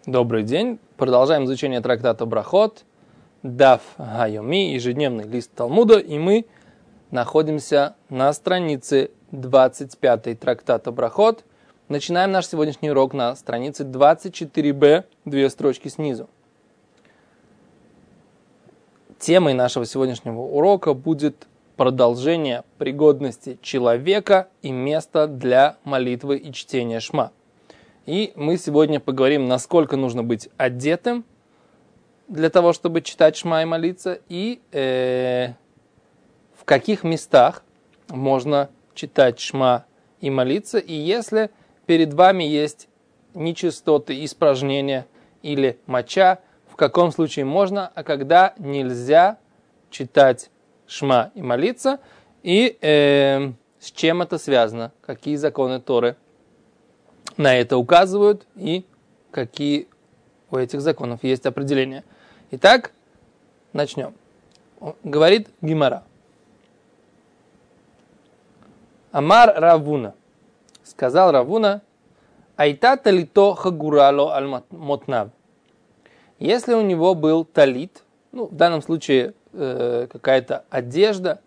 Добрый день. Продолжаем изучение трактата Брахот, Даф Гайоми, ежедневный лист Талмуда, и мы находимся на странице 25 трактата Брахот. Начинаем наш сегодняшний урок на странице 24b, 2 строчки снизу. Темой нашего сегодняшнего урока будет продолжение пригодности человека и места для молитвы и чтения Шма. И мы сегодня поговорим, насколько нужно быть одетым для того, чтобы читать Шма и молиться, и в каких местах можно читать Шма и молиться, и если перед вами есть нечистоты, испражнения или моча, в каком случае можно, а когда нельзя читать Шма и молиться, и с чем это связано, какие законы Торы на это указывают и какие у этих законов есть определения. Итак, начнем. Говорит Гемара. Амар Равуна. Сказал Равуна, айта талито хагурало аль мотнав. Если у него был талит, в данном случае какая-то одежда,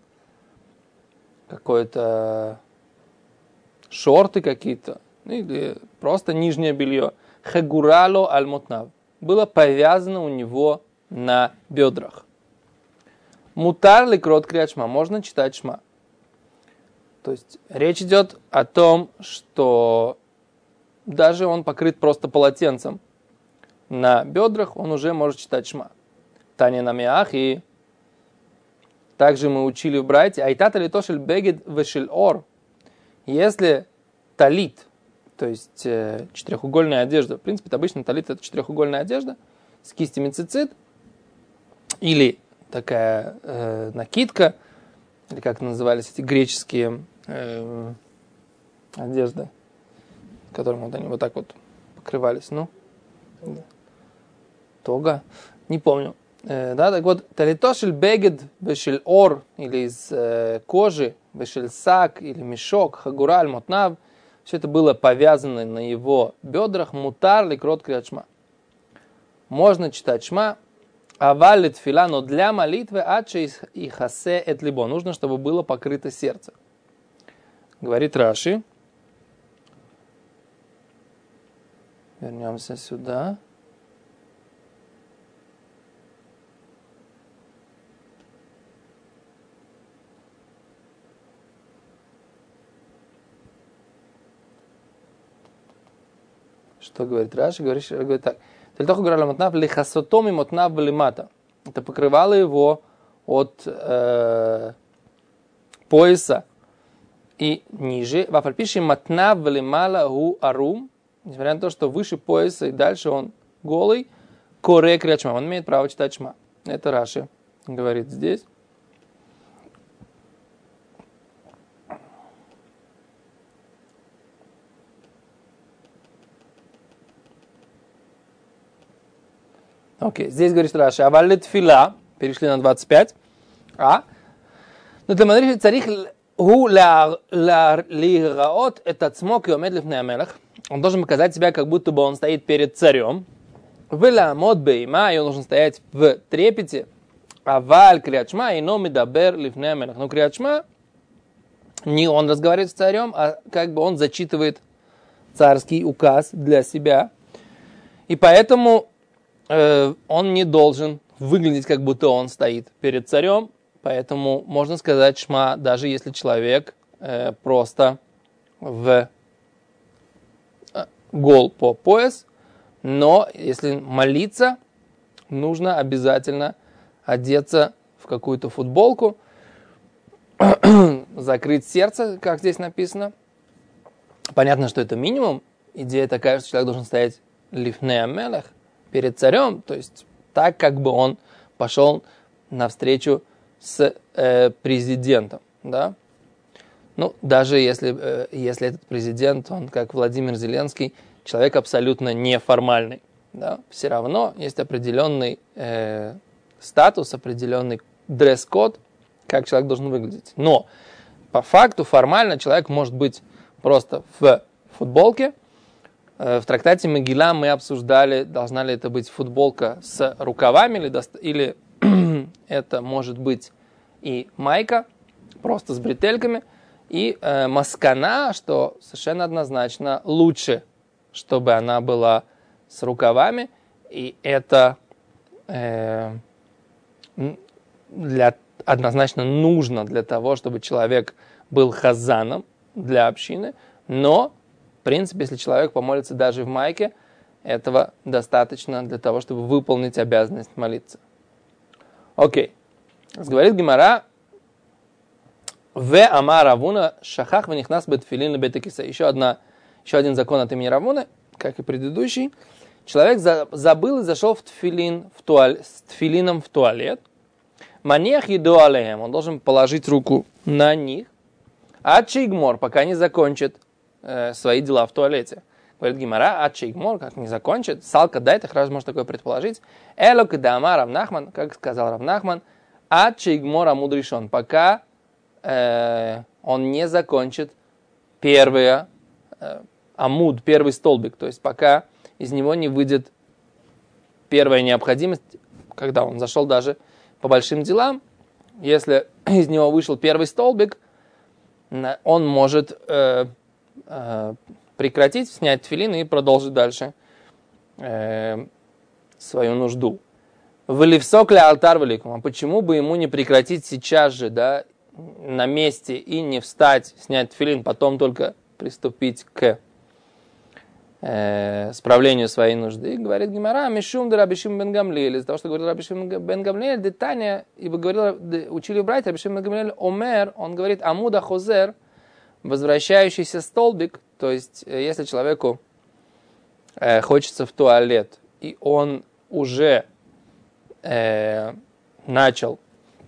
какое-то шорты какие-то, или просто нижнее белье, хагурало аль мотнав, было повязано у него на бедрах. Мутар ли крот криат шма, можно читать шма. То есть речь идет о том, что даже он покрыт просто полотенцем на бедрах, он уже может читать шма. Таня на миах, и также мы учили в брайте, айта талитошель бегед вешель ор. Если талит, то есть четырехугольная одежда, в принципе, обычно талит это четырехугольная одежда с кистями цицит, или такая накидка, или как назывались эти греческие одежды, которым вот они вот так вот покрывались, тога, не помню. Так вот, талитошель бегед вешель ор, или из кожи, вешель сак, или мешок, хагураль мотнав, все это было повязано на его бедрах, мутар ли крот криат шма. Можно читать шма, авалит фила, но для молитвы адше и хасе эт либо. Нужно, чтобы было покрыто сердце. Говорит Раши. Вернемся сюда. Что говорит Раши? Говорит так. Это покрывало его от пояса и ниже. Несмотря на то, что выше пояса и дальше он голый, коре криат шма. Он имеет право читать шма. Это Раши говорит здесь. Окей, здесь говорит Раши, авалит фила, перешли на 25, но для молитвы царих лираот этот смог и омед лифней амелах. Он должен показать себя, как будто бы он стоит перед царем. Виламот бейма, и он должен стоять в трепете. Аваль криат шма и но медабер лифней амелах. Но криат шма, не он разговаривает с царем, а как бы он зачитывает царский указ для себя. И поэтому он не должен выглядеть, как будто он стоит перед царем, поэтому можно сказать шма, даже если человек просто гол по пояс, но если молиться, нужно обязательно одеться в какую-то футболку, закрыть сердце, как здесь написано. Понятно, что это минимум. Идея такая, что человек должен стоять лифней амелах, перед царем, то есть так, как бы он пошел навстречу с президентом, да? Даже если этот президент, он как Владимир Зеленский, человек абсолютно неформальный, да? Все равно есть определенный статус, определенный дресс-код, как человек должен выглядеть. Но по факту формально человек может быть просто в футболке, В трактате Мегила мы обсуждали, должна ли это быть футболка с рукавами, или это может быть и майка, просто с бретельками, и маскана, что совершенно однозначно лучше, чтобы она была с рукавами, и это однозначно нужно для того, чтобы человек был хазаном для общины, но, в принципе, если человек помолится даже в майке, этого достаточно для того, чтобы выполнить обязанность молиться. Окей. Говорит Гемара, ама Равуна шахах венихнас бетфилин бетекиса. Еще один закон от имени Равуны, как и предыдущий. Человек забыл и зашел с тфилином в туалет. Манех еду алеем. Он должен положить руку на них. Ачигмор, пока не закончит свои дела в туалете. Говорит Гемара, ачигмор, как не закончит. Салка дает, их раз можно такое предположить. Элок дама Равнахман, как сказал Равнахман, ачигмор амудришон, пока он не закончит первый амуд, первый столбик. То есть пока из него не выйдет первая необходимость, когда он зашел даже по большим делам, если из него вышел первый столбик, он может прекратить, снять тфилин и продолжить дальше свою нужду. Вылевсок ли алтар великому? А почему бы ему не прекратить сейчас же, да, на месте и не встать, снять тфилин, потом только приступить к справлению своей нужды? Говорит Гемара, мишум да Раби Шимон бен Гамлиэль, из-за того, что говорил Раби Шимон бен Гамлиэль, детание, ибо учили братья, Раби Шимон бен Гамлиэль, омер, он говорит, амуда хозер, возвращающийся столбик, то есть, если человеку хочется в туалет, и он уже начал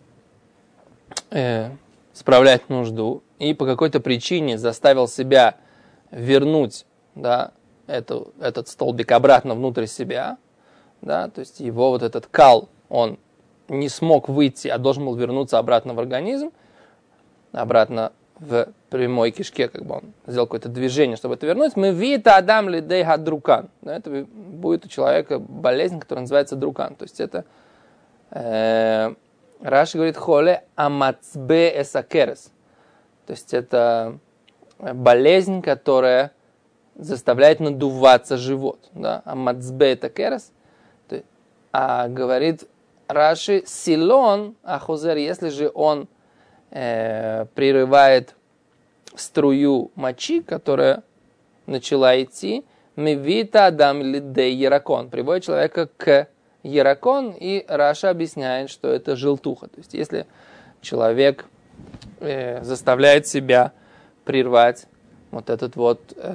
справлять нужду, и по какой-то причине заставил себя вернуть, да, этот столбик обратно внутрь себя, да, то есть его вот этот кал, он не смог выйти, а должен был вернуться обратно в организм, обратно в прямой кишке, как бы он сделал какое-то движение, чтобы это вернуть. Мы вита адам лидейха друкан. Это будет у человека болезнь, которая называется друкан. То есть это Раши говорит холе амацбе эсакерес. То есть это болезнь, которая заставляет надуваться живот. Да? Амацбе эсакерес. А говорит Раши силон ахозер, если же он прерывает струю мочи, которая начала идти, мевита адам лидей яракон, приводит человека к яракон, и Раша объясняет, что это желтуха. То есть, если человек заставляет себя прервать вот этот вот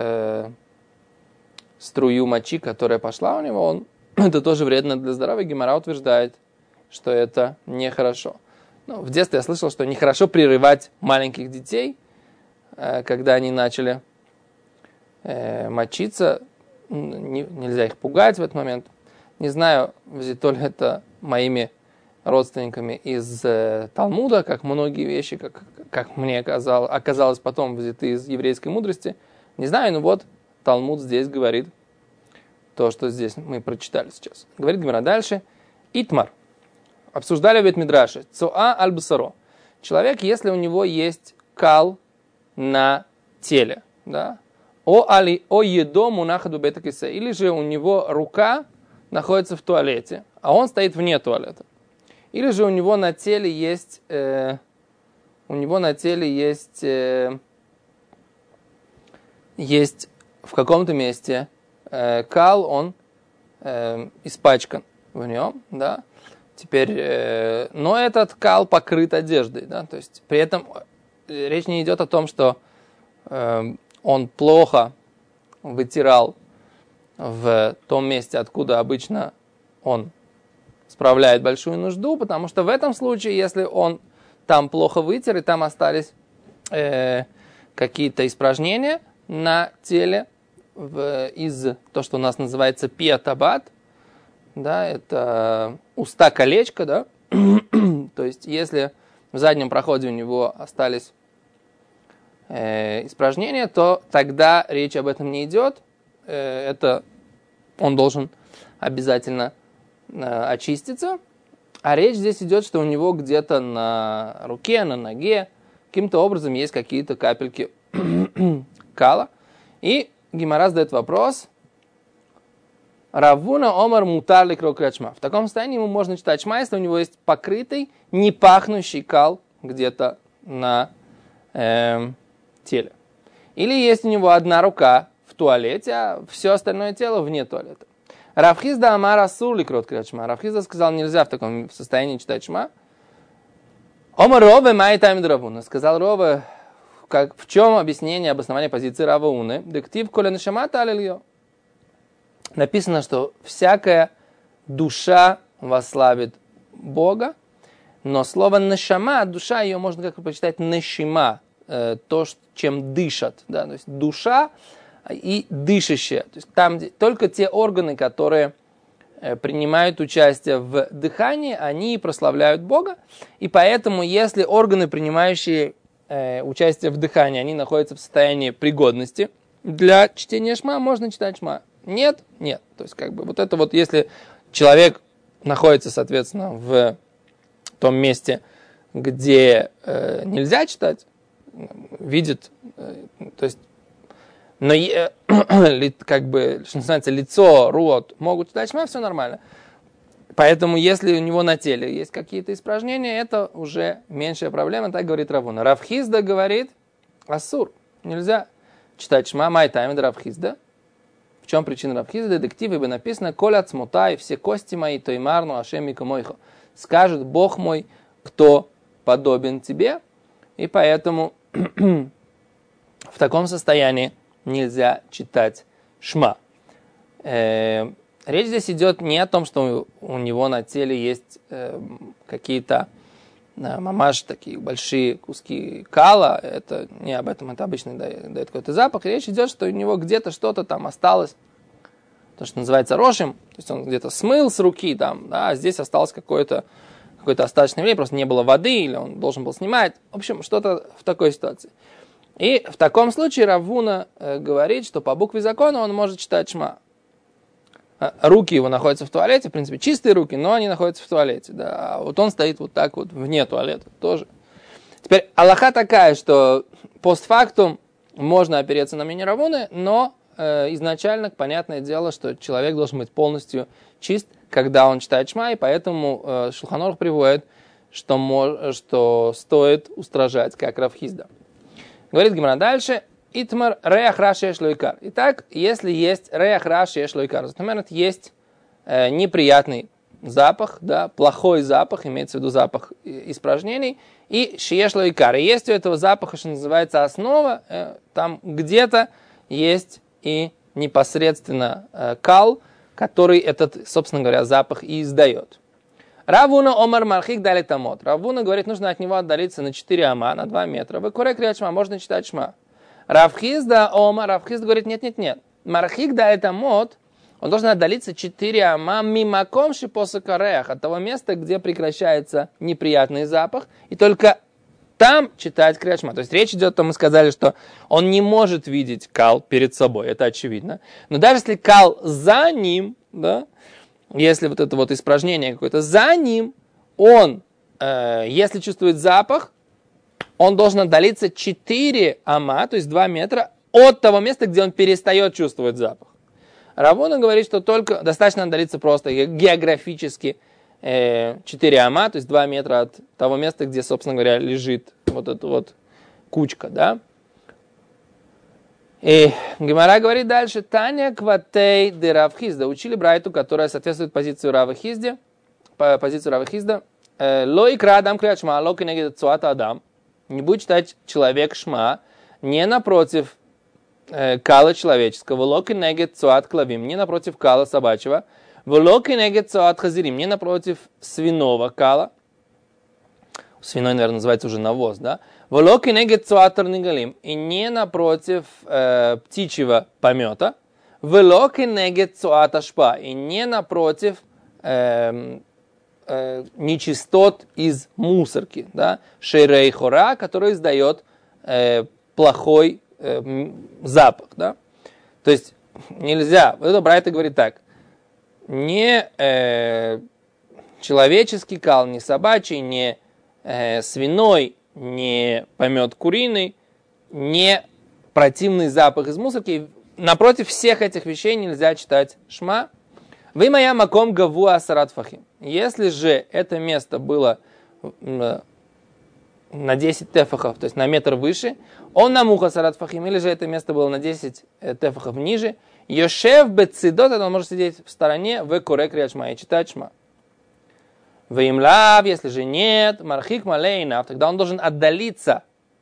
струю мочи, которая пошла у него, это тоже вредно для здоровья. Гемара утверждает, что это нехорошо. В детстве я слышал, что нехорошо прерывать маленьких детей, когда они начали мочиться. Нельзя их пугать в этот момент. Не знаю, взято ли это моими родственниками из Талмуда, как многие вещи, как мне оказалось потом взяты из еврейской мудрости. Не знаю, но вот Талмуд здесь говорит то, что здесь мы прочитали сейчас. Говорит Гемара дальше. Итмар. Обсуждали в Бейт-Мидраше. Цоа аль-басаро. Человек, если у него есть кал на теле, да, о едо мунахаду бетакисе, или же у него рука находится в туалете, а он стоит вне туалета. Или же у него на теле есть, есть в каком-то месте кал, он испачкан в нем, да. Теперь, но этот кал покрыт одеждой, да, то есть при этом речь не идет о том, что он плохо вытирал в том месте, откуда обычно он справляет большую нужду, потому что в этом случае, если он там плохо вытер и там остались какие-то испражнения на теле из того, что у нас называется пиатабат, да, это уста-колечко, да, то есть если в заднем проходе у него остались испражнения, то тогда речь об этом не идет, это он должен обязательно очиститься. А речь здесь идет, что у него где-то на руке, на ноге каким-то образом есть какие-то капельки кала. И Гемара задает вопрос. Равуна омар мутар ликро крят шма. В таком состоянии ему можно читать шма, если у него есть покрытый, не пахнущий кал где-то на теле. Или есть у него одна рука в туалете, а все остальное тело вне туалета. Рав Хизда амар асур ликрот крят шма. Рав Хизда сказал, нельзя в таком состоянии читать шма. Омар Рове май тайм Равуна. Сказал Рове, в чем объяснение, обоснование позиции Рава Уны? Дектив коля нешамата алильё. Написано, что всякая душа восславит Бога, но слово «нешама», душа, ее можно как-то прочитать «нешима», то, чем дышат. Да? То есть душа и дышащая. То есть там только те органы, которые принимают участие в дыхании, они прославляют Бога. И поэтому, если органы, принимающие участие в дыхании, они находятся в состоянии пригодности для чтения шма, можно читать шма. Нет, нет. То есть, вот это вот, если человек находится, соответственно, в том месте, где нельзя читать, видит, то есть, но что называется, лицо, рот могут читать шма, все нормально. Поэтому, если у него на теле есть какие-то испражнения, это уже меньшая проблема, так говорит Равуна. Рав Хизда говорит, асур, нельзя читать шма, май тайм Рав Хизда. В чем причина Рав Хизда? Детектив, ибо написано, коля цмутай, все кости мои, тоймарну, ашем мика мойхо. Скажет Бог мой, кто подобен тебе, и поэтому в таком состоянии нельзя читать шма. Речь здесь идет не о том, что у него на теле есть какие-то мамаш, такие большие куски кала, это не об этом, это обычно дает какой-то запах. Речь идет, что у него где-то что-то там осталось, то, что называется рошем, то есть он где-то смыл с руки, там, да, а здесь осталось какое-то остаточное время, просто не было воды, или он должен был снимать. В общем, что-то в такой ситуации. И в таком случае Равуна говорит, что по букве закона он может читать шма. Руки его находятся в туалете, в принципе, чистые руки, но они находятся в туалете. Да. А вот он стоит вот так вот вне туалета тоже. Теперь алаха такая, что постфактум можно опереться на мнение Равуны, но изначально понятное дело, что человек должен быть полностью чист, когда он читает шма, и поэтому Шулхан Арух приводит, что стоит устражать, как Рав Хизда. Говорит Гемара дальше. Итмар реах раши еш лойкар. Итак, если есть реах раши еш лойкар, например, есть неприятный запах, да, плохой запах, имеется в виду запах испражнений, и шиеш лойкар. И есть у этого запаха, что называется, основа, там где-то есть и непосредственно кал, который этот, собственно говоря, запах и издает. Равуна омар мархик дали тамот. Равуна говорит, нужно от него отдалиться на 4 ама, на 2 метра. Вы курек крят шма, можно читать шма. Рав Хизда говорит, нет. Мархик да это мод, он должен отдалиться 4 ама мимаком шипосакареах, от того места, где прекращается неприятный запах, и только там читать крят шма. То есть речь идет, мы сказали, что он не может видеть кал перед собой, это очевидно. Но даже если кал за ним, да, если вот это вот испражнение какое-то за ним, он, если чувствует запах, он должен отдалиться 4 ама, то есть 2 метра, от того места, где он перестает чувствовать запах. Равуна говорит, что только достаточно отдалиться просто географически 4 ама, то есть 2 метра от того места, где, собственно говоря, лежит вот эта вот кучка, да. И Гемара говорит дальше, Таня кватей де Рав Хизда. Учили брайту, которая соответствует позиции Рава Хизда. Лой кра адам крят шма, ло кенегед цуата адам. Не будет читать человек шма не напротив кала человеческого, ло кенегед цуат клавим, не напротив кала собачьего, ло кенегед цуат хазирим, не напротив свиного кала. Свиной, наверное, называется уже навоз, да? Ло кенегед цуат тарнигалим, и не напротив птичьего помета, ло кенегед цуат ашпа, и не напротив нечистот из мусорки, да, шейрей хора, который издает плохой запах, да. То есть нельзя. Вот это Брайта говорит так. Не человеческий кал, не собачий, не свиной, не помет куриный, не противный запах из мусорки. Напротив всех этих вещей нельзя читать шма. Вы моя маком гаву асарат фахим. Если же это место было на 10 тефахов, то есть на метр выше, он на муха асарат фахим, или же это место было на 10 тефахов ниже, йошев бецидот, он может сидеть в стороне, в корек криат шма и читать шма. Вы им лав, если же нет, мархик малейнав, тогда он должен отдалиться.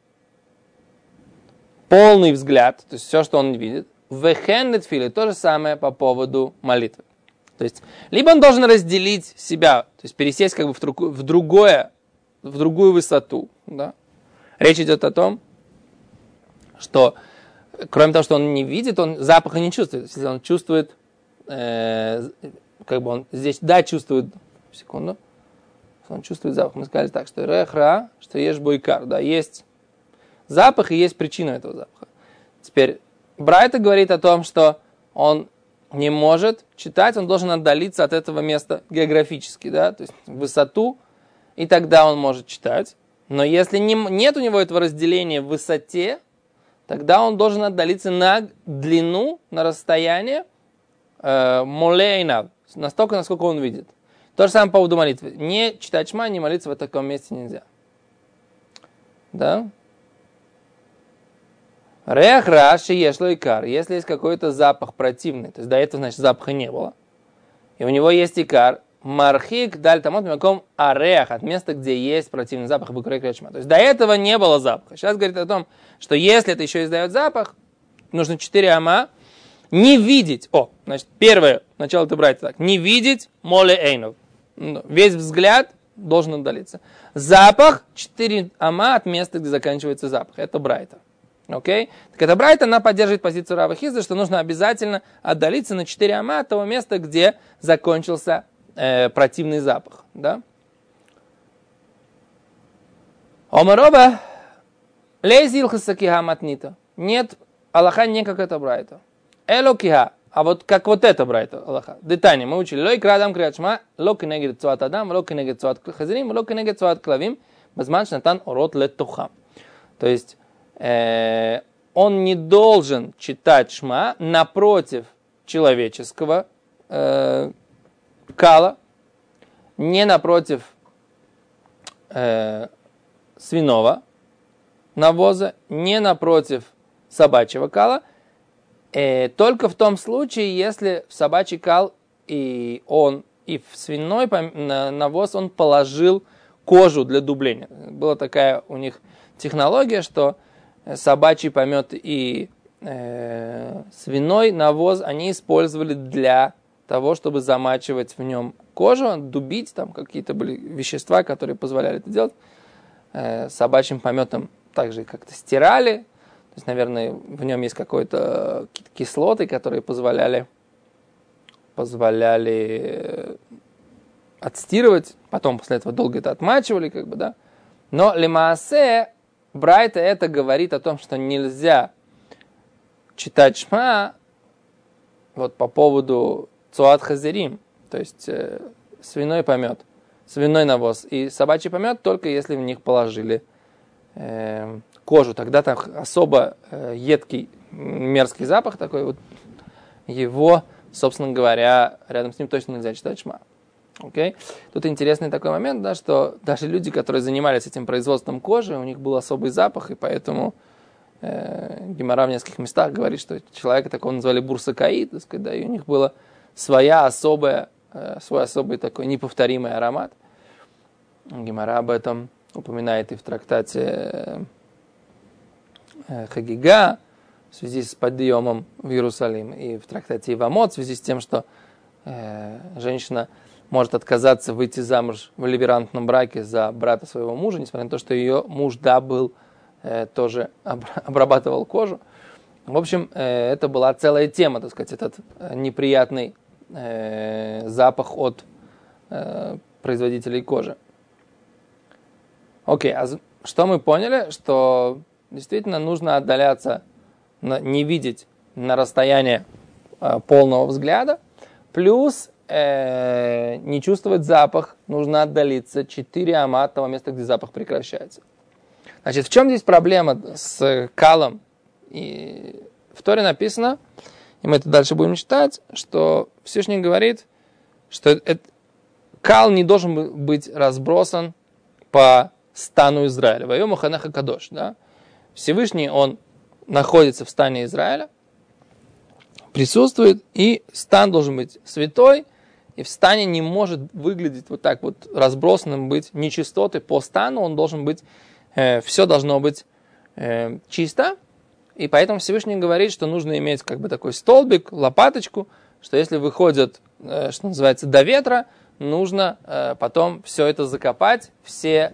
Полный взгляд, то есть все, что он видит. Вехеннет фили, то же самое по поводу молитвы. То есть, либо он должен разделить себя, то есть пересесть как бы в другую высоту. Да? Речь идет о том, что кроме того, что он не видит, он запаха не чувствует. Если он чувствует, как бы он здесь, да, чувствует, секунду, он чувствует запах. Мы сказали так, что рехра, что ешь бойкар, да, есть запах и есть причина этого запаха. Теперь Брайта говорит о том, что он не может читать, он должен отдалиться от этого места географически, да, то есть в высоту, и тогда он может читать. Но если нет у него этого разделения в высоте, тогда он должен отдалиться на длину, на расстояние молейна, настолько, насколько он видит. То же самое по поводу молитвы. Не читать шма, не молиться в таком месте нельзя. Да? Рех раши ешло икар. Если есть какой-то запах противный, то есть до этого, значит, запаха не было, и у него есть икар, мархик даль тамот мяком арех, от места, где есть противный запах, букрей кречма. То есть до этого не было запаха. Сейчас говорит о том, что если это еще издает запах, нужно 4 ама, не видеть. Значит, первое, начало ты брать так. Не видеть моле эйнов. Весь взгляд должен отдалиться. Запах 4 ама от места, где заканчивается запах. Это брайта. Окей? Так эта брайта, она поддерживает позицию Рава Хизда, что нужно обязательно отдалиться на 4 ама от того места, где закончился противный запах. Да? Омароба лезил хасакиха матнита. Нет, Аллаха не как это брайта. Элокиха. А вот как вот это брайта Аллаха. Детание мы учили. Лой крадам криат шма, ло кенегет цуат адам, ло кенегет цуат хазирим, ло кенегет цуат клавим, базман шнатан орот летухам. То есть он не должен читать шма напротив человеческого кала, не напротив свиного навоза, не напротив собачьего кала, только в том случае, если в собачий кал и в свиной навоз он положил кожу для дубления. Была такая у них технология, что собачий помет и свиной навоз они использовали для того, чтобы замачивать в нем кожу, дубить, там какие-то были вещества, которые позволяли это делать. Собачьим пометом также как-то стирали. То есть, наверное, в нем есть какие-то кислоты, которые позволяли отстирывать. Потом после этого долго это отмачивали, как бы, да. Но лемаасе Брайта это говорит о том, что нельзя читать шма вот по поводу цуат хазирим, то есть свиной помет, свиной навоз и собачий помет, только если в них положили кожу. Тогда там особо едкий, мерзкий запах такой вот, его, собственно говоря, рядом с ним точно нельзя читать шма. Okay? Тут интересный такой момент, да, что даже люди, которые занимались этим производством кожи, у них был особый запах, и поэтому Гемара в нескольких местах говорит, что человека такого называли бурсакаид, так сказать, да, и у них был свой особый такой неповторимый аромат. Гемара об этом упоминает и в трактате Хагига в связи с подъемом в Иерусалим, и в трактате Ивамот в связи с тем, что женщина может отказаться выйти замуж в либерантном браке за брата своего мужа, несмотря на то, что ее муж, да, был, тоже обрабатывал кожу. В общем, это была целая тема, так сказать, этот неприятный запах от производителей кожи. Окей, а что мы поняли? Что действительно нужно отдаляться, не видеть на расстояние полного взгляда. Плюс не чувствовать запах, нужно отдалиться 4 ама от того места, где запах прекращается. Значит, в чем здесь проблема с калом? И в Торе написано, и мы это дальше будем читать, что Всевышний говорит, что кал не должен быть разбросан по стану Израиля. Вайому ханаха кадош. Да? Всевышний, он находится в стане Израиля, присутствует, и стан должен быть святой, и в стане не может выглядеть вот так вот разбросанным, быть нечистоты по стану, он должен быть, все должно быть чисто, и поэтому Всевышний говорит, что нужно иметь как бы такой столбик, лопаточку, что если выходят, что называется, до ветра, нужно потом все это закопать, все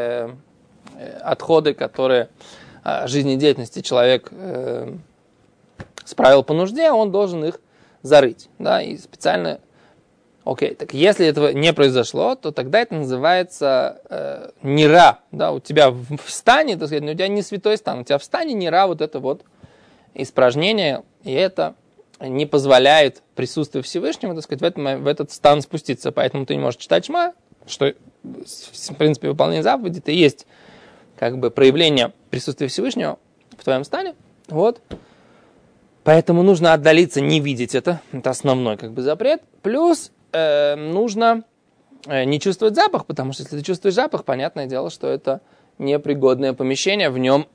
отходы, которые жизнедеятельности человек справил по нужде, он должен их зарыть. Да, и специально... Окей, так если этого не произошло, то тогда это называется нира. Да, у тебя в стане, так сказать, у тебя не святой стан, у тебя в стане нира вот это вот испражнение, и это не позволяет присутствию Всевышнего, так сказать, в этот стан спуститься. Поэтому ты не можешь читать шма, что, в принципе, выполнение заповеди, это и есть как бы проявление присутствия Всевышнего в твоем стане. Вот. Поэтому нужно отдалиться, не видеть это. Это основной как бы запрет. Плюс нужно не чувствовать запах, потому что если ты чувствуешь запах, понятное дело, что это непригодное помещение, в нем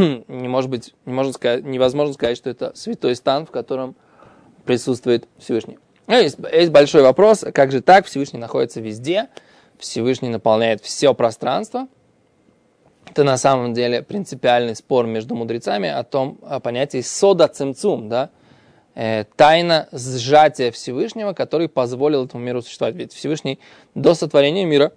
невозможно сказать, что это святой стан, в котором присутствует Всевышний. Есть большой вопрос, как же так? Всевышний находится везде, Всевышний наполняет все пространство. Это на самом деле принципиальный спор между мудрецами о понятии сода цимцум, да? Тайна сжатия Всевышнего, который позволил этому миру существовать. Ведь Всевышний до сотворения мира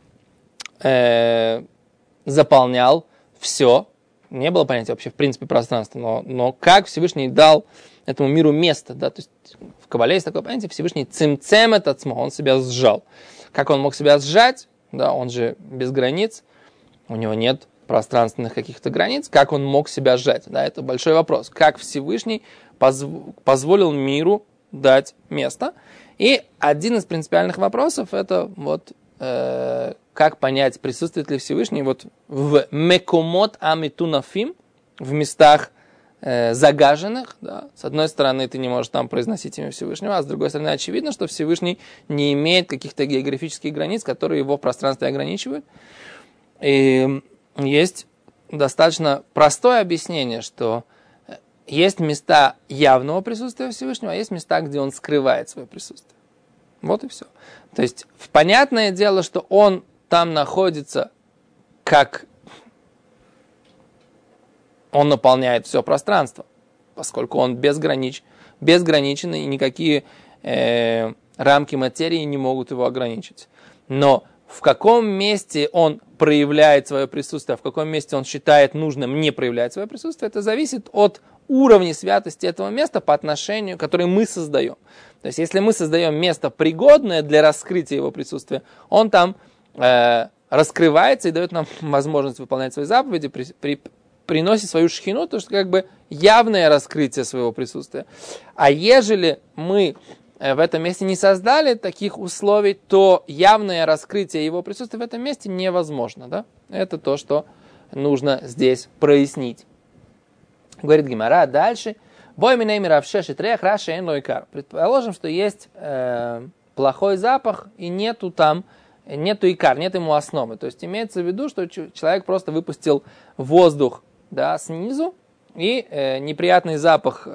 заполнял все. Не было понятия вообще в принципе пространства, но как Всевышний дал этому миру место, да, то есть в Кабале есть такое понятие, Всевышний цимцем этот цмо, он себя сжал. Как он мог себя сжать, да, он же без границ, у него нет пространственных каких-то границ, как он мог себя сжать, да, это большой вопрос. Как Всевышний позволил миру дать место. И один из принципиальных вопросов это вот как понять, присутствует ли Всевышний вот в мекомот амитунафим, в местах загаженных. Да. С одной стороны, ты не можешь там произносить имя Всевышнего, а с другой стороны, очевидно, что Всевышний не имеет каких-то географических границ, которые его в пространстве ограничивают. И есть достаточно простое объяснение, что есть места явного присутствия Всевышнего, а есть места, где он скрывает свое присутствие. Вот и все. То есть, понятное дело, что он там находится, как он наполняет все пространство, поскольку он безграничен, и никакие рамки материи не могут его ограничить. Но в каком месте он проявляет свое присутствие, а в каком месте он считает нужным не проявлять свое присутствие, это зависит от уровня святости этого места по отношению, которое мы создаем. То есть, если мы создаем место, пригодное для раскрытия его присутствия, он там раскрывается и дает нам возможность выполнять свои заповеди, приносит свою шхину, то есть как бы явное раскрытие своего присутствия. А ежели мы в этом месте не создали таких условий, то явное раскрытие его присутствия в этом месте невозможно. Да? Это то, что нужно здесь прояснить. Говорит Гемара дальше. Предположим, что есть плохой запах и нету икар, нет ему основы. То есть имеется в виду, что человек просто выпустил воздух, да, снизу, и неприятный запах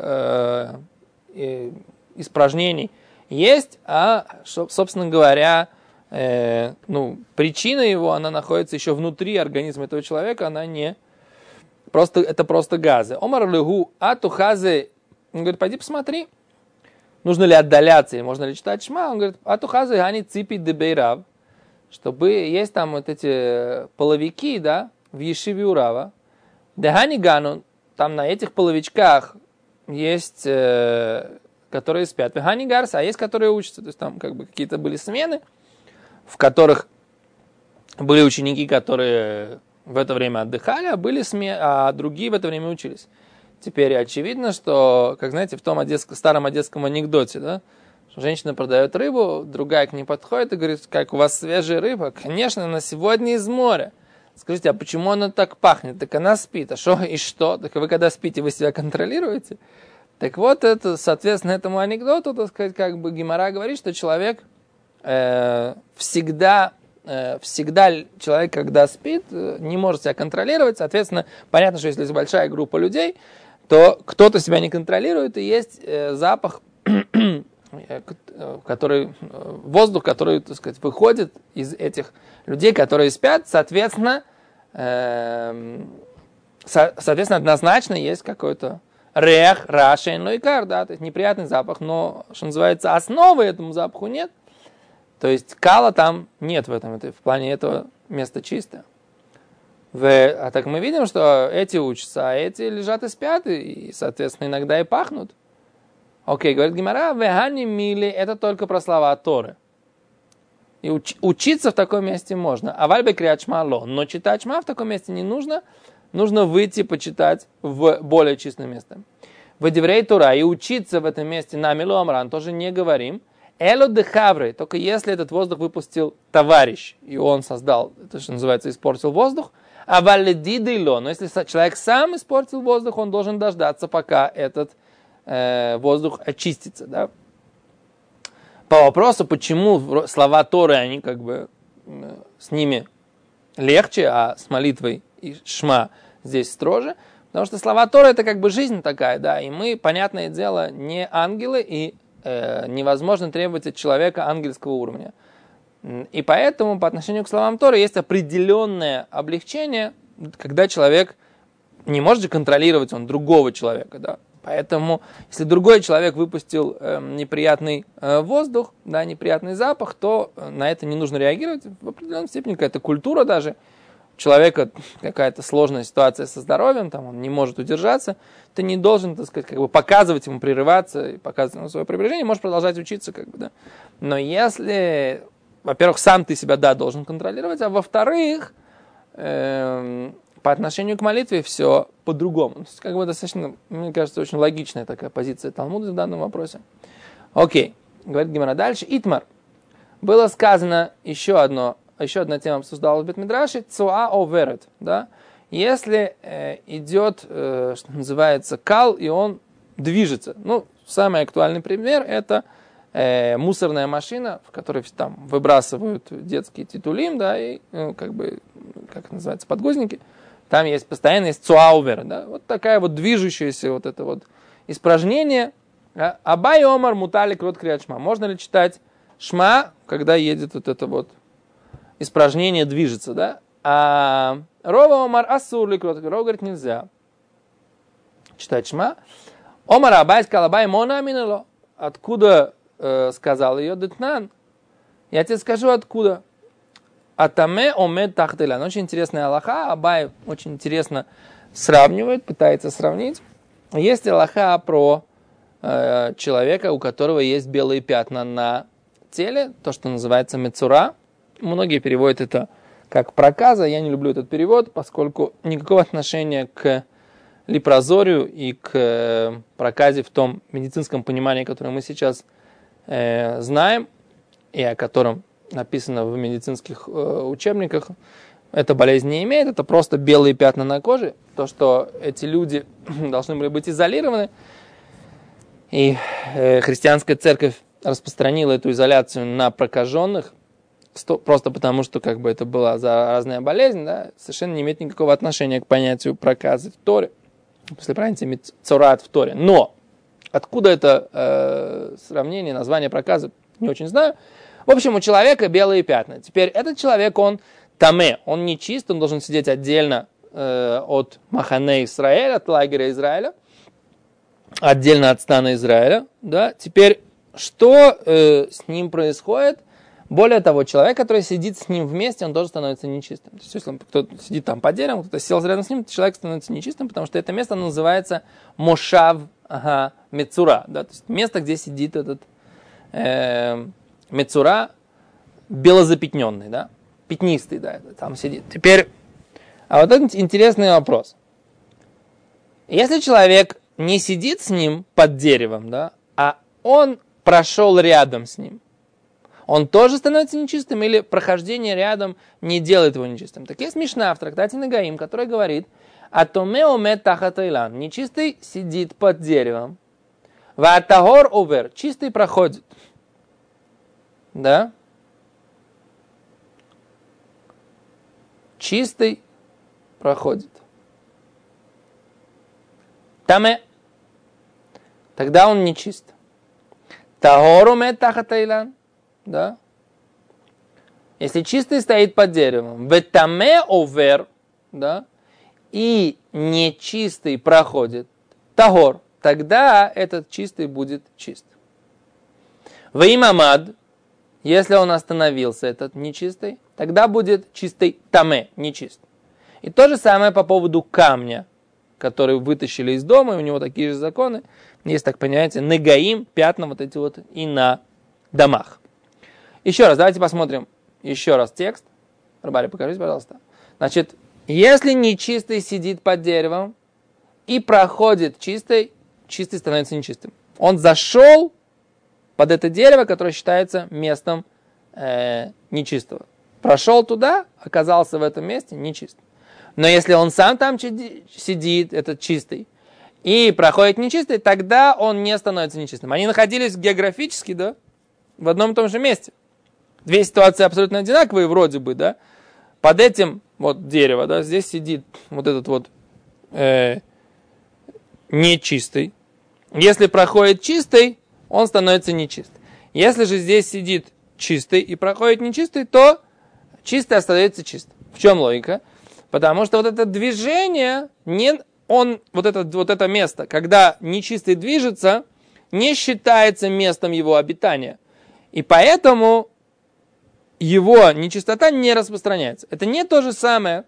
испражнений есть, а, собственно говоря, причина его, она находится еще внутри организма этого человека, она не... это просто газы. Омар легу атухазы. Он говорит, пойди посмотри, нужно ли отдаляться, и можно ли читать шма. Он говорит, атухазы гани ципи дебейрав, чтобы есть там вот эти половики, да, в Ешиве Урава. Дегани гану, там на этих половичках есть, которые спят. Вегани гарс, а есть, которые учатся. То есть там как бы какие-то были смены, в которых были ученики, которые в это время отдыхали, а другие в это время учились. Теперь очевидно, что, как знаете, в том старом одесском анекдоте, да, что женщина продает рыбу, другая к ней подходит и говорит, как у вас свежая рыба? Конечно, она сегодня из моря. Скажите, а почему она так пахнет? Так она спит. А что и что? Так вы когда спите, вы себя контролируете? Так вот, это, соответственно, этому анекдоту, так сказать, как бы Гемара говорит, что человек всегда человек, когда спит, не может себя контролировать. Соответственно, понятно, что если есть большая группа людей, то кто-то себя не контролирует, и есть запах, воздух, который, так сказать, выходит из этих людей, которые спят. Соответственно, однозначно есть какой-то рех, рашен, но икар, да, то есть неприятный запах, но, что называется, основы этому запаху нет. То есть кала там нет в этом, в плане этого место чистое. А так мы видим, что эти учатся, а эти лежат и спят, и, соответственно, иногда и пахнут. Окей, говорит Гемара, вехани мили, это только про слова Торы. И учиться в таком месте можно. А вальбе криат шма ло, но читать шма в таком месте не нужно. Нужно выйти почитать в более чистое место. В Деврей Тора и учиться в этом месте на Милу Амран тоже не говорим. Эло де хавры, только если этот воздух выпустил товарищ, и он создал, это что называется, испортил воздух, а валиди дейло, но если человек сам испортил воздух, он должен дождаться, пока этот воздух очистится. Да? По вопросу, почему слова Торы, они как бы с ними легче, а с молитвой и шма здесь строже, потому что слова Торы это как бы жизнь такая, да, и мы, понятное дело, не ангелы, и невозможно требовать от человека ангельского уровня. И поэтому по отношению к словам Торы есть определенное облегчение, когда человек не может же контролировать другого человека. Да? Поэтому, если другой человек выпустил неприятный воздух, да, неприятный запах, то на это не нужно реагировать. В определенной степени какая-то культура даже. У человека какая-то сложная ситуация со здоровьем, там, он не может удержаться, ты не должен, так сказать, как бы показывать ему, прерываться и показывать ему свое приближение, можешь продолжать учиться. Как бы, да. Но если, во-первых, сам ты себя, да, должен контролировать, а во-вторых, по отношению к молитве все по-другому. Как бы достаточно, мне кажется, очень логичная такая позиция Талмуда в данном вопросе. Окей, говорит Гемара дальше. Итмар. Было сказано еще одна тема обсуждалась в Бет-Мидраше, цуа оверет, да? Если идет, что называется, кал, и он движется. Ну, самый актуальный пример это мусорная машина, в которой там выбрасывают детские титулим, да, и, как это называется, подгузники. Там постоянно есть цуа оверет, да? Вот такая вот движущаяся вот это вот испражнение. Абай омар мутали крот криат шма. Можно ли читать шма, когда едет вот это вот испражнение движется, да? А Рова омар асур ли крот. Рова говорит, нельзя читать шма. Омар абай сказал, абай мона аминало. Откуда сказал ее Детнан? Я тебе скажу, откуда. Атаме омед тахтеля. Очень интересная алаха. Абай очень интересно сравнивает, пытается сравнить. Есть алаха про человека, у которого есть белые пятна на теле, то, что называется мецура. Многие переводят это как проказа. Я не люблю этот перевод, поскольку никакого отношения к лепрозорию и к проказе в том медицинском понимании, которое мы сейчас знаем, и о котором написано в медицинских учебниках, эта болезнь не имеет. Это просто белые пятна на коже. То, что эти люди должны были быть изолированы. И христианская церковь распространила эту изоляцию на прокаженных, просто потому, что как бы это была заразная болезнь, да, совершенно не имеет никакого отношения к понятию проказы в Торе. После понятия мецурат в Торе. Но откуда это сравнение, название проказы, не очень знаю. В общем, у человека белые пятна. Теперь этот человек, он таме, он не чист, он должен сидеть отдельно от Махане Исраэля, от лагеря Израиля, отдельно от стана Израиля. Да? Теперь, что с ним происходит? Более того, человек, который сидит с ним вместе, он тоже становится нечистым. То есть, если кто-то сидит там под деревом, кто-то сел рядом с ним, то человек становится нечистым, потому что это место называется Мошав Мецура. Да? То есть место, где сидит этот Мецура белозапятненный, да? Пятнистый, да, там сидит. Теперь, а вот этот интересный вопрос. Если человек не сидит с ним под деревом, да, а он прошел рядом с ним, он тоже становится нечистым или прохождение рядом не делает его нечистым? Так есть Мишна в трактате Негаим, которая говорит, «Атоме омет тахат эйлан». Нечистый сидит под деревом. «Ваатагор овер». Чистый проходит. Да? Чистый проходит. Таме. Тогда он нечист. «Тагор омет тахат эйлан». Да? Если чистый стоит под деревом, ветаме овер, да, и нечистый проходит, тагор, тогда этот чистый будет чист. Ваимамад, если он остановился, этот нечистый, тогда будет чистый таме, нечист. И то же самое по поводу камня, который вытащили из дома, и у него такие же законы. Есть, так понимаете, негаим, пятна вот эти вот и на домах. Еще раз, давайте посмотрим еще раз текст. Рабари, покажите, пожалуйста. Значит, если нечистый сидит под деревом и проходит чистый, чистый становится нечистым. Он зашел под это дерево, которое считается местом нечистого. Прошел туда, оказался в этом месте, нечист. Но если он сам там сидит, этот чистый, и проходит нечистый, тогда он не становится нечистым. Они находились географически, да, в одном и том же месте. Две ситуации абсолютно одинаковые вроде бы, да. Под этим вот дерево, да, здесь сидит вот этот вот нечистый. Если проходит чистый, он становится нечист. Если же здесь сидит чистый и проходит нечистый, то чистый остается чист. В чем логика? Потому что вот это движение, вот это место, когда нечистый движется, не считается местом его обитания. И поэтому его нечистота не распространяется. Это не то же самое,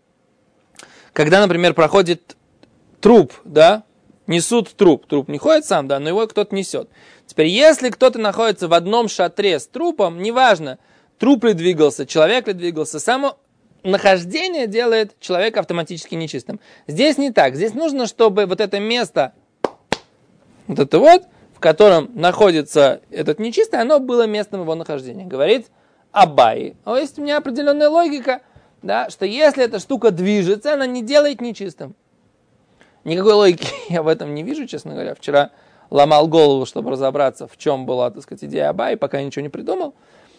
когда, например, проходит труп, да, несут труп. Труп не ходит сам, да, но его кто-то несет. Теперь, если кто-то находится в одном шатре с трупом, неважно, труп ли двигался, человек ли двигался, само нахождение делает человека автоматически нечистым. Здесь не так. Здесь нужно, чтобы вот это место, вот это вот, в котором находится этот нечистый, оно было местом его нахождения. Говорит Абай. Но есть у меня определенная логика, да, что если эта штука движется, она не делает нечистым. Никакой логики я в этом не вижу, честно говоря. Вчера ломал голову, чтобы разобраться, в чем была, так сказать, идея Абай, пока ничего не придумал.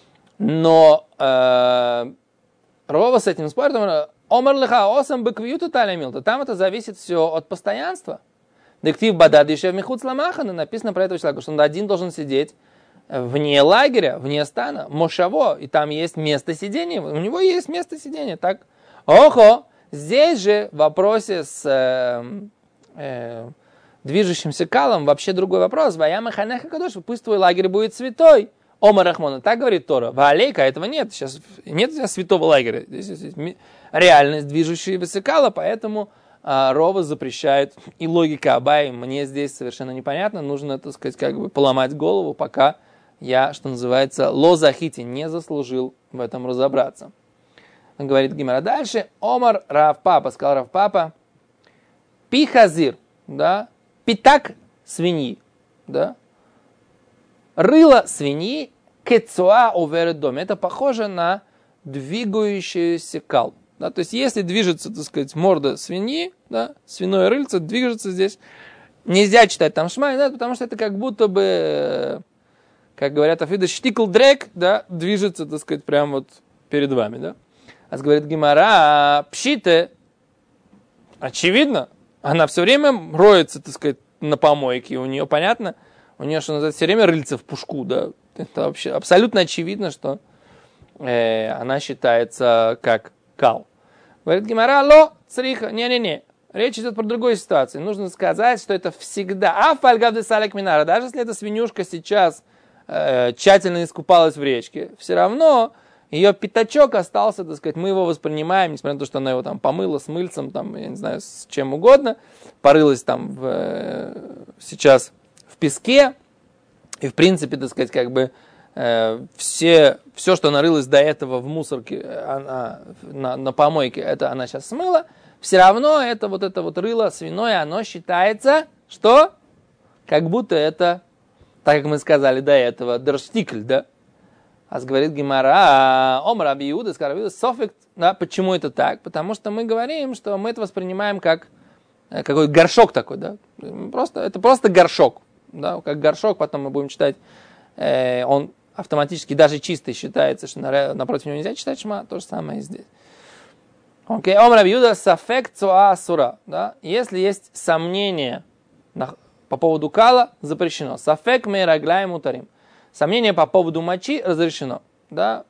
Но Рова с этим спорит, Омар леха осам беквиюту талямилта. Там это зависит все от постоянства. Дектив бадад еще в михуц ламахана. Написано про этого человека, что он один должен сидеть вне лагеря, вне стана, мошаво, и там есть место сидения. У него есть место сидения. Так, охо, здесь же в вопросе с движущимся калом вообще другой вопрос. Ваяма ханеха кадош, пусть твой лагерь будет святой. Ома Рахмона, так говорит Тора. Ваалейка, этого нет. Сейчас нет святого лагеря. Здесь есть реальность движущаяся кала, поэтому Рова запрещает. И логика Абай мне здесь совершенно непонятна. Нужно, так сказать, как бы поломать голову, пока я, что называется, лозахити, не заслужил в этом разобраться. Он говорит Гимара дальше. Омар Рав Папа, сказал Рав Папа, пихазир, да, пятак свиньи, да, рыло свиньи, кецуа оверет дом. Это похоже на двигающийся кал. Да, то есть, если движется, так сказать, морда свиньи, да, свиное рыльце движется здесь, нельзя читать там шма, да, потому что это как будто бы, как говорят афиды, штикл дрек, да, движется, так сказать, прямо вот перед вами, да. А говорит Гимара, пшите, очевидно, она все время роется, так сказать, на помойке, у нее, понятно, у нее, что называется, все время рыльце в пушку, да. Это вообще абсолютно очевидно, что она считается как кал. Говорит Гимара, ло, цриха, не-не-не. Речь идет про другую ситуацию. Нужно сказать, что это всегда. Афальгавды салек минара. Даже если эта свинюшка сейчас тщательно искупалась в речке, все равно ее пятачок остался, так сказать, мы его воспринимаем, несмотря на то, что она его там помыла с мыльцем, там, я не знаю, с чем угодно, порылась там сейчас в песке, и в принципе, так сказать, как бы все, что нарылось до этого в мусорке, на помойке, это она сейчас смыла, все равно это вот рыло свиное, оно считается, что как будто это, так как мы сказали до этого, дерштикль, да? А говорит Гемара, ом Раби Иуда, сказал Раби Иуда, софик, да, почему это так? Потому что мы говорим, что мы это воспринимаем как какой-то горшок такой, да? Это просто горшок, да? Как горшок, потом мы будем читать, он автоматически даже чистый считается, что напротив него нельзя читать шма, то же самое и здесь. Окей, ом Раби Иуда, софек цуа асура, да? Если есть сомнения по поводу кала, запрещено. Софек мейраглай мутарим. Сомнение по поводу мочи разрешено. Да?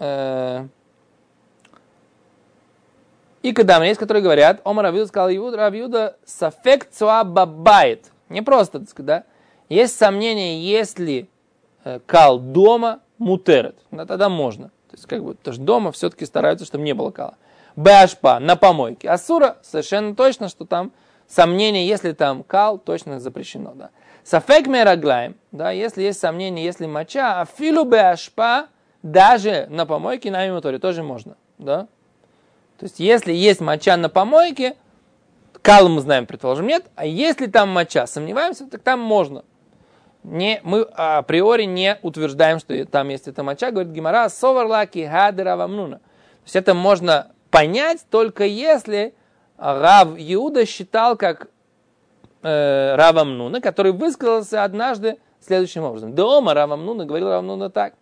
И кадам есть, которые говорят, Омар Раби Иуда сказал, Раби Иуда сафек цуа бабайт. Не просто, так сказать, да? Есть сомнение, если кал дома мутерет. Да, тогда можно. То есть, потому что дома все-таки стараются, чтобы не было кала. Башпа на помойке. Асура совершенно точно, что там сомнение, если там кал, точно запрещено. Да? Сафек мераглаем, да, если есть сомнение, если моча, а филу башпа даже на помойке на имуторе тоже можно. Да? То есть, если есть моча на помойке, кал мы знаем, предположим, нет, а если там моча, сомневаемся, так там можно. Мы априори не утверждаем, что там есть эта моча, говорит Гемара, соварлаки хадера вамнуна. То есть, это можно понять только если Рав Иуда считал как Рав Амнуна, который высказался однажды следующим образом. Дома Рав Амнуна говорил Рав Амнуна так.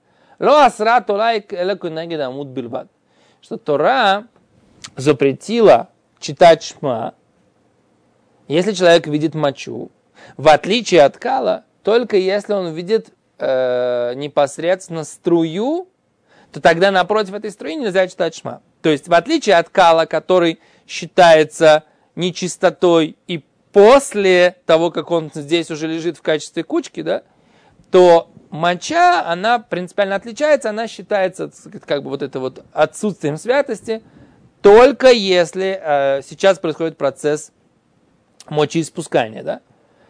Что Тора запретила читать шма, если человек видит мочу, в отличие от кала, только если он видит непосредственно струю, то тогда напротив этой струи нельзя читать шма. То есть, в отличие от кала, который считается нечистотой и после того, как он здесь уже лежит в качестве кучки, да, то моча, она принципиально отличается, она считается как бы вот это вот отсутствием святости, только если сейчас происходит процесс мочеиспускания, да.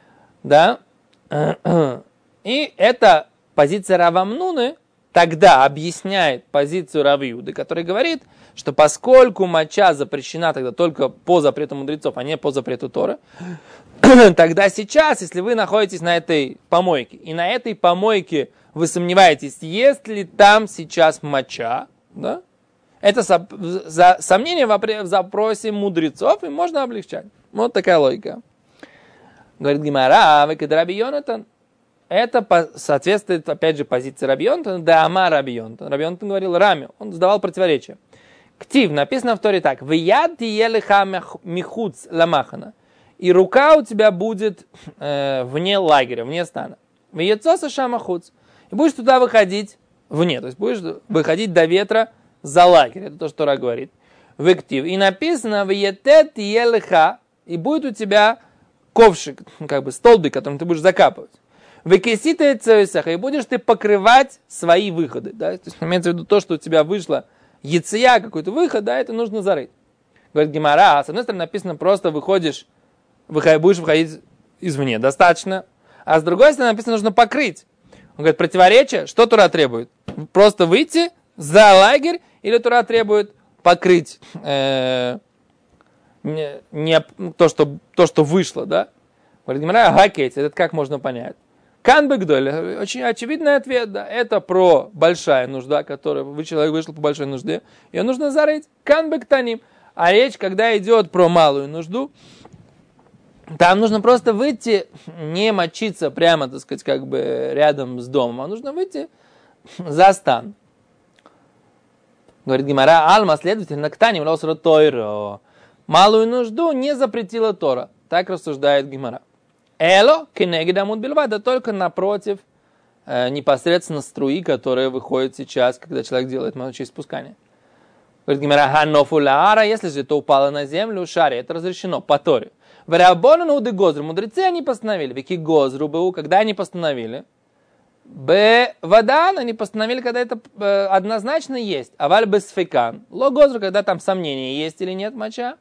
Да? И эта позиция Рава Амнуны тогда объясняет позицию Рава Иуды, который говорит, что поскольку моча запрещена тогда только по запрету мудрецов, а не по запрету Торы, тогда сейчас, если вы находитесь на этой помойке, и на этой помойке вы сомневаетесь, есть ли там сейчас моча, да, это сомнение в запросе мудрецов, и можно облегчать. Вот такая логика. Говорит Гемара, Раби Йонатан. Это соответствует, опять же, позиции Раби Йонатана, да ама Раби Йонатан. Раби Йонатан говорил Раме, он задавал противоречие. Ктив, написано в Торе так. «Вияд тиелеха михуц ламахана». И рука у тебя будет вне лагеря, вне стана. «Вияцоса шамахуц». И будешь туда выходить вне, то есть будешь выходить до ветра за лагерь. Это то, что Тора говорит. «Вектив». И написано «Виетет тиелеха». И будет у тебя ковшик, как бы столбик, которым ты будешь закапывать. «Векесита цеусаха». И будешь ты покрывать свои выходы. Да? То есть имеется в виду то, что у тебя вышло яция, какой-то выход, да, это нужно зарыть. Говорит Гемара, с одной стороны написано просто будешь выходить извне, достаточно. А с другой стороны написано, нужно покрыть. Он говорит, противоречие, что Тора требует? Просто выйти за лагерь или Тора требует покрыть то, что вышло, да? Говорит Гемара, гакеть, это как можно понять? Канбэгдоль, очень очевидный ответ, да, это про большая нужда, которая человек вышел по большой нужде, ее нужно зарыть. Канбэгтаним. А речь, когда идет про малую нужду, там нужно просто выйти, не мочиться прямо, так сказать, как бы рядом с домом, а нужно выйти за стан. Говорит Гемара, Алма, следовательно, ктаним лосро тойро. Малую нужду не запретила Тора. Так рассуждает Гемара. Эло кенегидамут бельва, да только напротив непосредственно струи, которая выходит сейчас, когда человек делает мочеиспускание. Говорит Гемара, ханофулаара, если же это упало на землю, шаре, это разрешено по Торе. Варабону уды гозру, мудрецы они постановили, веки гозру БУ, когда они постановили, водан они постановили, когда это однозначно есть, аваль бесфекан, ло гозру, когда там сомнения, есть или нет моча,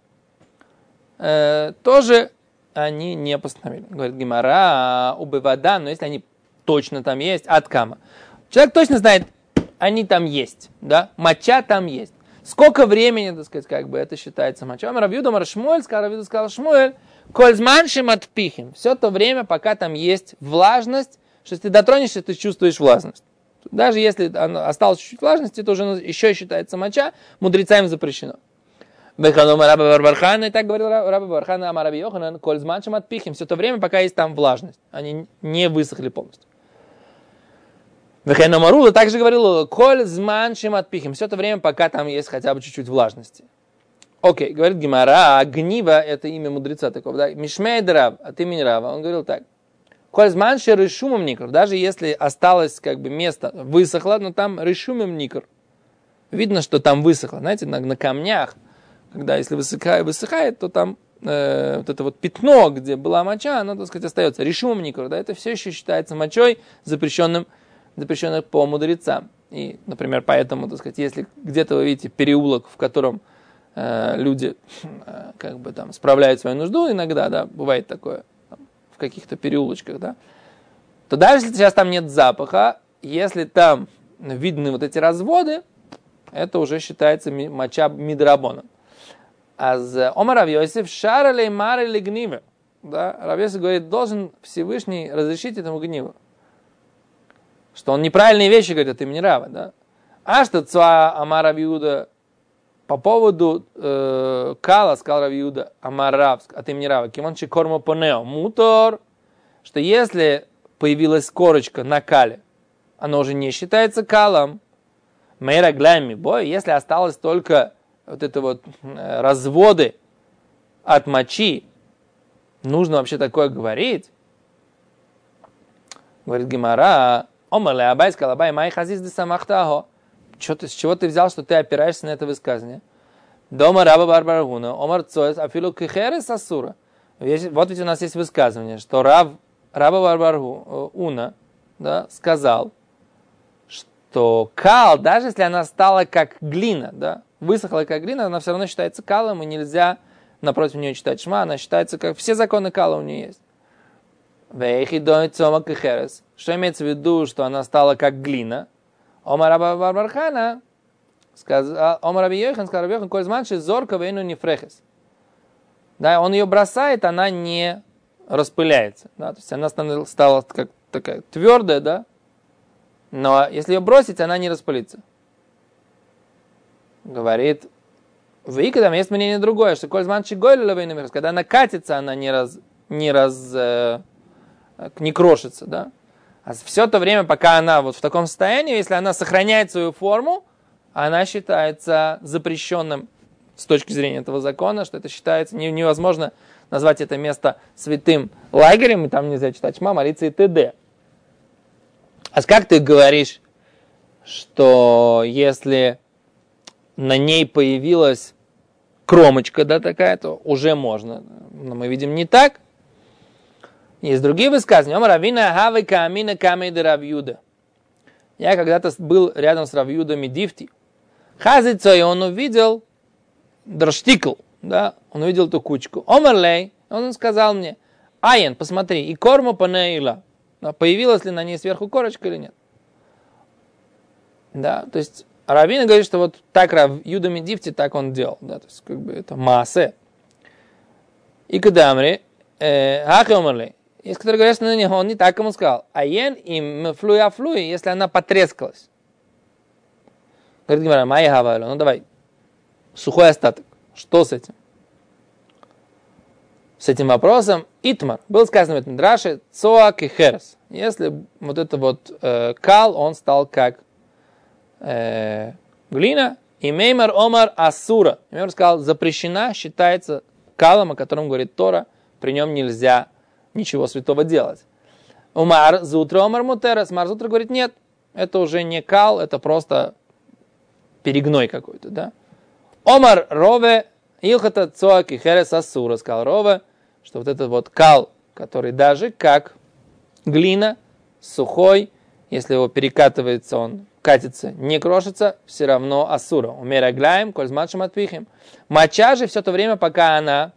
тоже они не постановили. Говорит Гемара, убывадан, но если они точно там есть, от кама. Человек точно знает, они там есть, да, моча там есть. Сколько времени, так сказать, как бы это считается мочой. Рав Юда Омар Шмуэль, сказал Шмуэль, коль зманшим отпихим. Все то время, пока там есть влажность, что если ты дотронешься, ты чувствуешь влажность. Даже если осталось чуть-чуть влажности, это уже еще считается моча, мудрецам запрещено. И так говорил Раби Бархан, а Раби Йоханан, коль зманшим отпихим. Все то время, пока есть там влажность. Они не высохли полностью. Вехайна Марула также говорил, коль зманшим отпихим. Все то время, пока там есть хотя бы чуть-чуть влажности. Окей, говорит Гемара, а гнива это имя мудреца такого, да? Мишмей Рав, от имени Рава. Он говорил так. Коль зманши решумом никр. Даже если осталось как бы место, высохло, но там решумом никр. Видно, что там высохло. Знаете, на камнях, когда если высыхает, то там вот это вот пятно, где была моча, оно, так сказать, остается. Решумом никр, да? Это все еще считается мочой, запрещенных по мудрецам. И, например, поэтому, так сказать, если где-то вы видите переулок, в котором люди как бы там справляют свою нужду иногда, да, бывает такое, там, в каких-то переулочках, да, то даже если сейчас там нет запаха, если там видны вот эти разводы, это уже считается моча мидрабоном. А с Омар Рав Йосеф шаралей марали гнивы, да, Рав Йосеф говорит, должен Всевышний разрешить этому гниву. Что он неправильные вещи говорит от имени Рава, да. А что Цуа Амар Рав Иуда по поводу кала, сказал Рав Иуда Амар Рав от имени Рава, кимончи кормо понео, мутор, что если появилась корочка на кале, оно уже не считается калом. Мейра глями бой, если осталось только вот это вот разводы от мочи, нужно вообще такое говорить. Говорит Гемара, Омале Абай сказал, Абай, май хазиз де самахтахо. С чего ты взял, что ты опираешься на это высказывание? Дома раба барбаргуна, омар цоэс, афилу кихерес асура. Вот ведь у нас есть высказывание, что раба барбаргуна, да, сказал, что кал, даже если она стала как глина, да, высохла как глина, она все равно считается калом, и нельзя напротив нее читать шма, она считается как все законы кала у нее есть. Что имеется в виду, что она стала как глина? Омар Раби Барбархана сказал, Омар Раби Йохан сказал, Раби Йохан, коль зманши зорка вейну не фрехес. Да, он ее бросает, она не распыляется. Да, то есть она стала как такая твердая, да, но если ее бросить, она не распылится. Говорит, в Икадам есть мнение другое, что коль зманши гойля вейну не фрехес, когда она катится, она не крошится, да. А все то время, пока она вот в таком состоянии, если она сохраняет свою форму, она считается запрещенным с точки зрения этого закона, что это считается невозможно назвать это место святым лагерем, и там нельзя читать шма, молиться и т.д. А как ты говоришь, что если на ней появилась кромочка, да, такая, то уже можно. Но мы видим не так. Есть другие высказывания. Я когда-то был рядом с Рав Юдой Дифти. Хазицо, и он увидел драштикл, да, он увидел эту кучку. Омарлей, он сказал мне, Аян, посмотри, и корма панеила. Появилась ли на ней сверху корочка или нет? Да, то есть Равина говорит, что вот так Рав Юда Дифти, так он делал. Да, то есть как бы это маасе. И кадамри, хахи омарлей. Есть, которые говорят, что он не так ему сказал. Аен им флуя, если она потрескалась. Говорит Гемара, майя хавайло, ну давай, сухой остаток. Что с этим? С этим вопросом Итмар. Было сказано в этом Драше, цоак и херес. Если вот это вот кал, он стал как глина, и меймар омар асура. Меймар сказал, запрещена, считается калом, о котором говорит Тора, при нем нельзя ничего святого делать. Умар зутра омар мутерес. Мар зутра говорит, нет, это уже не кал, это просто перегной какой-то, да. Омар рове илхата цоак и херес асура. Сказал рове, что вот этот вот кал, который даже как глина, сухой, если его перекатывается, он катится, не крошится, все равно асура. Умерагляем, коль с матшем отпихим. Моча же все то время, пока она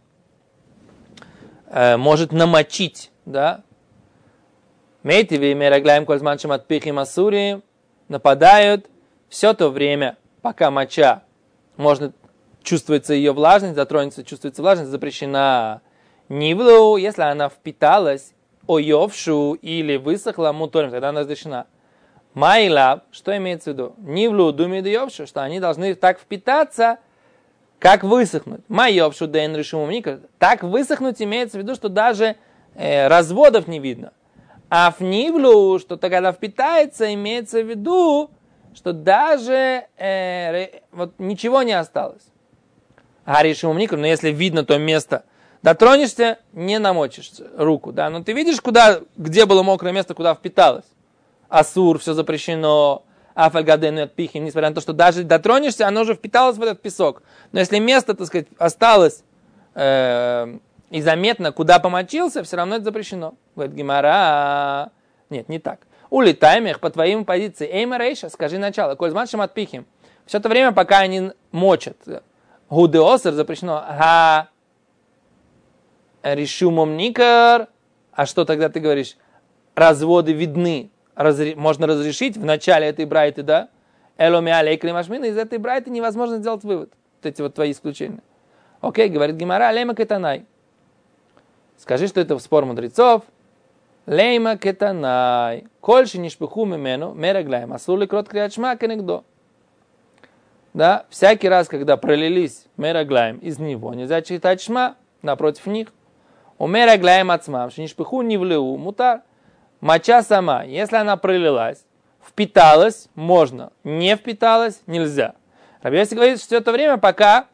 может намочить, да. Мейти ви мерагляем коль с матшем отпихим асури. нападают все то время, пока моча, можно чувствуется ее влажность, затронется, чувствуется влажность, запрещена. Нивлу, если она впиталась, ойовшу или высохла, муторим, тогда она разрешена. Майла, что имеется в виду? Нивлу, думид йовшу, что они должны так впитаться, как высохнуть. Майовшу, дейн решиму мника. Так высохнуть имеется в виду, что даже разводов не видно. А в нивлу, что когда впитается, имеется в виду, что даже вот ничего не осталось. А решиму мника, но если видно то место, дотронешься, не намочишь руку, да, но ты видишь, где было мокрое место, куда впиталось. Асур, все запрещено, афальгадену отпихим, несмотря на то, что даже дотронешься, оно уже впиталось в этот песок. Но если место, так сказать, осталось и заметно, куда помочился, все равно это запрещено. Говорит Гемара, нет, не так. Улетаем их по твоим позиции. Эйма рейша, скажи начало. Коль зманшим отпихим. Все это время, пока они мочат. Гудеосер запрещено. Решумом никар. А что тогда ты говоришь? Разводы видны. Можно разрешить в начале этой брайты, да? Эломиаля и климашмина. Из этой брайты невозможно сделать вывод. Вот эти вот твои исключения. Окей, говорит Гемара, лейма кетанай. Скажи, что это спор мудрецов. Лейма кетанай. Кольши нишпиху мимену мерагляем. Асули крот криачма кенегдо. Да, всякий раз, когда пролились мерагляем из него, нельзя читать шма напротив них. У мерагляем ацмам, шинишпиху не влеу, мутар. Моча сама, если она пролилась, впиталась, можно. Не впиталась, нельзя. Раби Йоси говорит, что все это время, пока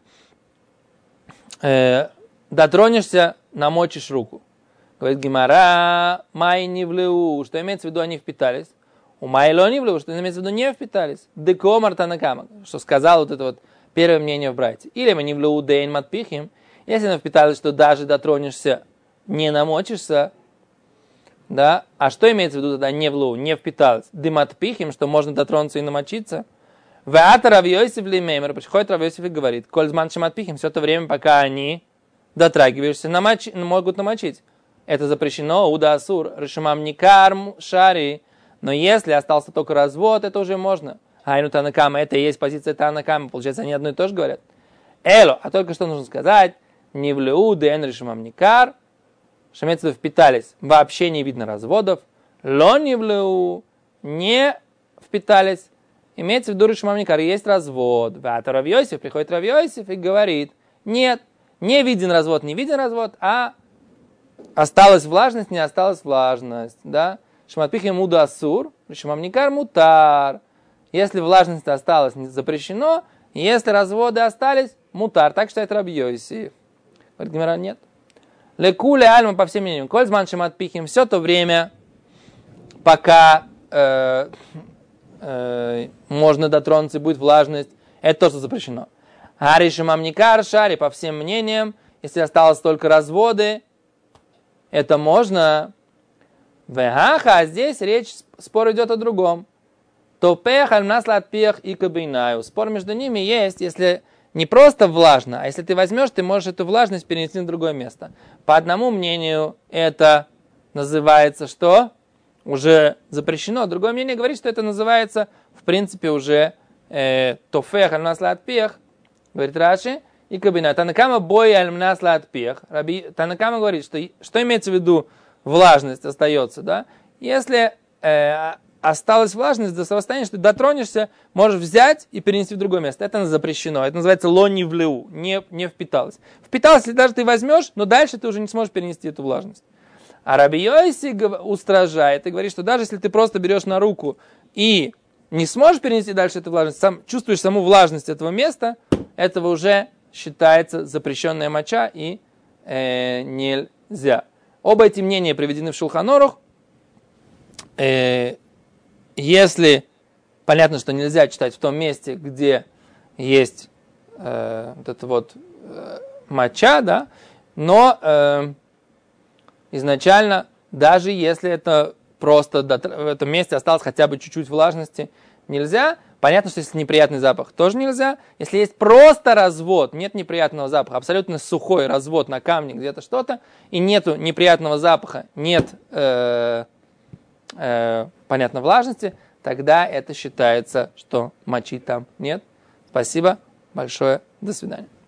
дотронешься, намочишь руку. Говорит Гемара, май не влеу, что имеется в виду, они впитались. У Майло не влеу, что имеется в виду, не впитались. Декомар танакама, что сказал вот это вот первое мнение в брайте. Или мы не влеу дейн матпихим, если она впиталась, что даже дотронешься, не намочишься. Да? А что имеется в виду тогда не влеу, не впиталась? Дыматпихим, что можно дотронуться и намочиться. Веата Рав Йосиф лимеймер, приходит Рав Йосиф и говорит, коль зман шаматпихим, все это время, пока они дотрагиваешься, могут намочить. Это запрещено, уда асур, решимам никарм шари. Но если остался только развод, это уже можно. Айну танакама, это и есть позиция танакама. Получается, они одно и то же говорят. Эло, а только что нужно сказать, не влеу дэн решимам никар, что имеется в виду впитались, вообще не видно разводов. Ло не влеу, не впитались, имеется в виду решимам никар, есть развод. Вата Рав Йосиф, приходит Рав Йосиф и говорит, нет, не виден развод, а осталась влажность, не осталась влажность, да? Шматпихим муда асур, решимам никар мутар. Если влажность осталась, запрещено. Если разводы остались, мутар. Так считает Рав Йосиф. Говорит Гемара, нет. Лекуле альма, по всем мнениям. Коль зман шматпихим, все то время, пока можно дотронуться и будет влажность, это то, что запрещено. А решимам никар шари, по всем мнениям, если осталось только разводы, это можно. Вегаха, а здесь спор идет о другом. Топех альмнаслат пех и кабинаю. Спор между ними есть, если не просто влажно, а если ты возьмешь, ты можешь эту влажность перенести на другое место. По одному мнению, это называется что? Уже запрещено. Другое мнение говорит, что это называется, в принципе, уже тофех альмнаслат пех, говорит Раши, и кабинаю. Танакама бой альмнаслат пех. Танакама говорит, что имеется в виду влажность остается, да? Если осталась влажность до состояния, что ты дотронешься, можешь взять и перенести в другое место. Это запрещено. Это называется лони влеу, не впиталось. Впиталось, если даже ты возьмешь, но дальше ты уже не сможешь перенести эту влажность. А Раби Йоси устражает и говорит, что даже если ты просто берешь на руку и не сможешь перенести дальше эту влажность, чувствуешь саму влажность этого места, этого уже считается запрещенная моча и нельзя. Оба эти мнения приведены в Шулхан Арух. Если понятно, что нельзя читать в том месте, где есть вот эта вот моча, да, но изначально, даже если это просто в этом месте осталось хотя бы чуть-чуть влажности, нельзя. Понятно, что если неприятный запах, тоже нельзя. Если есть просто развод, нет неприятного запаха, абсолютно сухой развод на камне, где-то что-то, и нету неприятного запаха, нет, понятно, влажности, тогда это считается, что мочи там нет. Спасибо большое. До свидания.